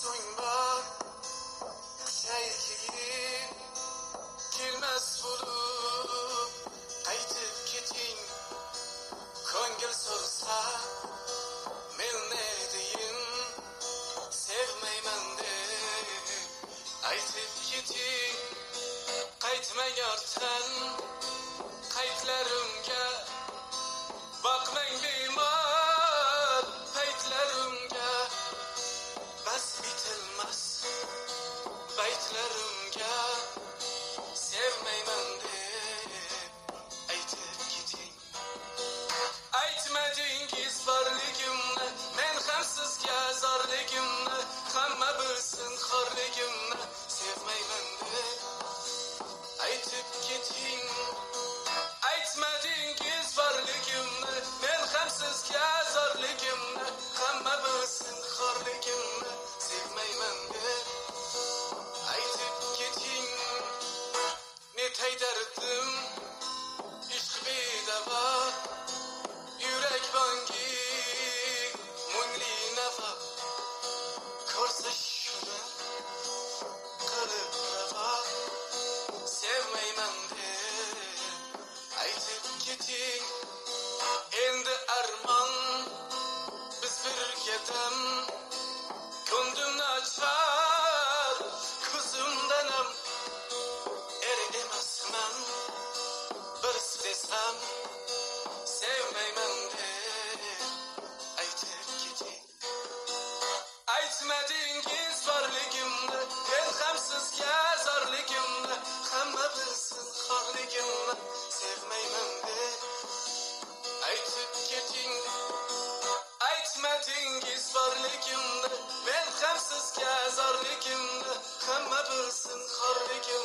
so'ng bor kuchayib kelmas bo'lib qaytib keting ko'ngil so'rsa men ne deyin sevmayman deb aytib keting qaytmang ortdan qaytlarimga bakmang bemor paytlarimga bas bitilmas baytlarimga sevmayman deb aytib keting aytmadingiz borligimni men ham sizga zorligimni hamma bilsin xorligimni sevmayman deb aytib keting aytmadingiz borligimni men ham sizga zorligimni hamma bilsin xorligimni sevmayman deb aytib keting netay dardim ishq bedavo yurak bangi mungli nafo ko'rsa shuni qilib ravo sevmayman deb aytib keting endi armon biz birgadam ko'nglimni ochar ko'zimdanam er emasman bir desam sevmayman deb aytib keting aytmadingiz borligimni men ham sizga zorligimni hamma bilsin xorligimni sevmayman deb aytib keting aytmadingiz borligimni men ham sizga zorligimni hamma bilsin xorligimni